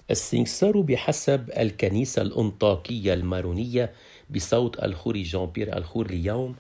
السنكسار بحسب الكنيسة الأنطاكية المارونية بصوت الخوري جان بيير الخور ليوم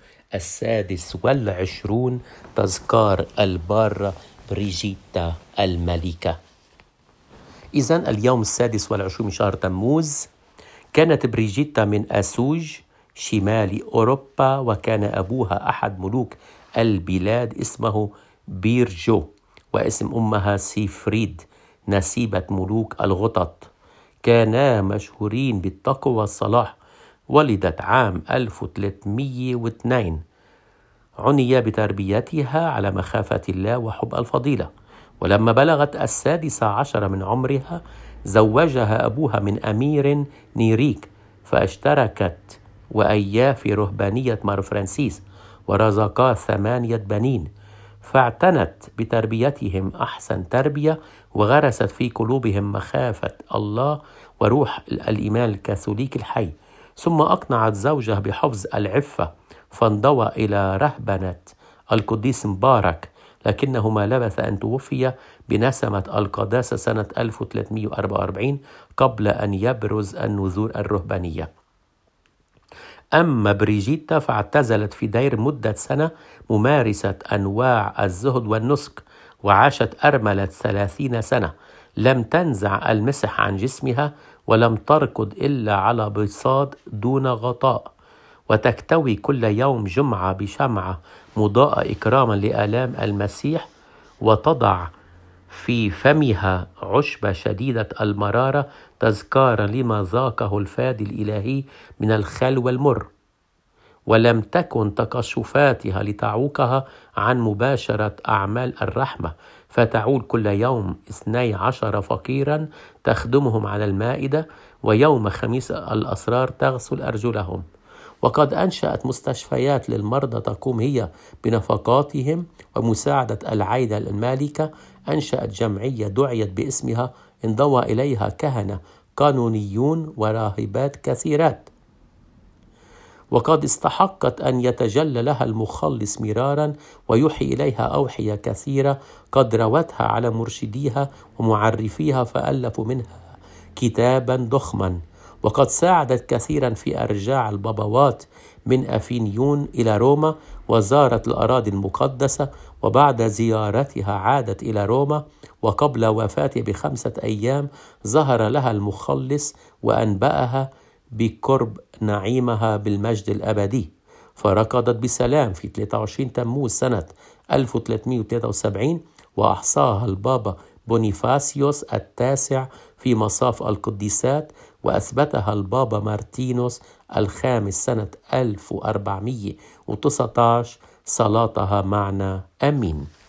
26 تذكار البارة بريجيتا الملكة. إذن اليوم 26 من شهر تموز. كانت بريجيتا من أسوج شمال أوروبا، وكان أبوها أحد ملوك البلاد اسمه بيرجو، واسم أمها سيفريد نسيبة ملوك الغطط. كانا مشهورين بالتقوى والصلاح. ولدت عام 1302. عني بتربيتها على مخافة الله وحب الفضيلة، ولما بلغت 16 من عمرها زوجها أبوها من أمير نيريك، فاشتركت وأياه في رهبانية مار فرانسيس، ورزقا 8 بنين، فاعتنت بتربيتهم أحسن تربية، وغرست في قلوبهم مخافة الله وروح الإيمان الكاثوليكي الحي. ثم أقنعت زوجه بحفظ العفة، فانضوى إلى رهبنة القديس مبارك، لكنه ما لبث أن توفي بنسمة القداسة سنة 1344 قبل أن يبرز النذور الرهبانية. أما بريجيتا فاعتزلت في دير مدة سنة ممارسة أنواع الزهد والنسك، وعاشت أرملة 30 سنة. لم تنزع المسح عن جسمها، ولم تركض إلا على بساط دون غطاء، وتكتوي كل يوم جمعة بشمعة مضاءة إكراما لآلام المسيح، وتضع في فمها عشبة شديدة المرارة تذكارا لما ذاقه الفادي الإلهي من الخل والمر. ولم تكن تكشفاتها لتعوقها عن مباشرة أعمال الرحمة، فتعول كل يوم 12 فقيرا تخدمهم على المائدة، ويوم خميس الأسرار تغسل أرجلهم. وقد أنشأت مستشفيات للمرضى تقوم هي بنفقاتهم ومساعدة العائلة المالكة. أنشأت جمعية دعيت باسمها، انضوى إليها كهنة قانونيون وراهبات كثيرات. وقد استحقت أن يتجلى لها المخلص مرارا، ويوحي إليها أوحية كثيرة قد روتها على مرشديها ومعرفيها، فألفوا منها كتابا ضخما. وقد ساعدت كثيرا في إرجاع البابوات من أفينيون إلى روما، وزارت الأراضي المقدسة، وبعد زيارتها عادت إلى روما. وقبل وفاته ب5 أيام ظهر لها المخلص وأنبأها بقرب نعيمها بالمجد الأبدي، فركضت بسلام في 23 تموز سنة 1373، وأحصاها البابا بونيفاسيوس التاسع في مصاف القديسات، وأثبتها البابا مارتينوس الخامس سنة 1419. صلاتها معنا، آمين.